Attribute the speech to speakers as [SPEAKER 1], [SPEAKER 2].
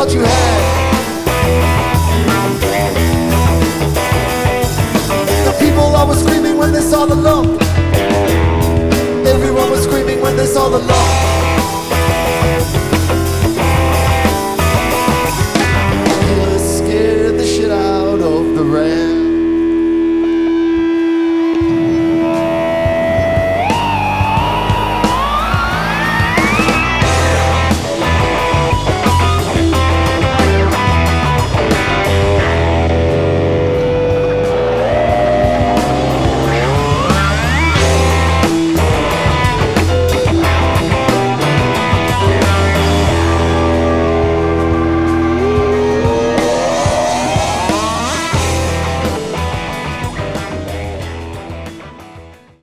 [SPEAKER 1] thought you had. The people all were screaming when they saw the lump. Everyone was screaming when they saw the lump.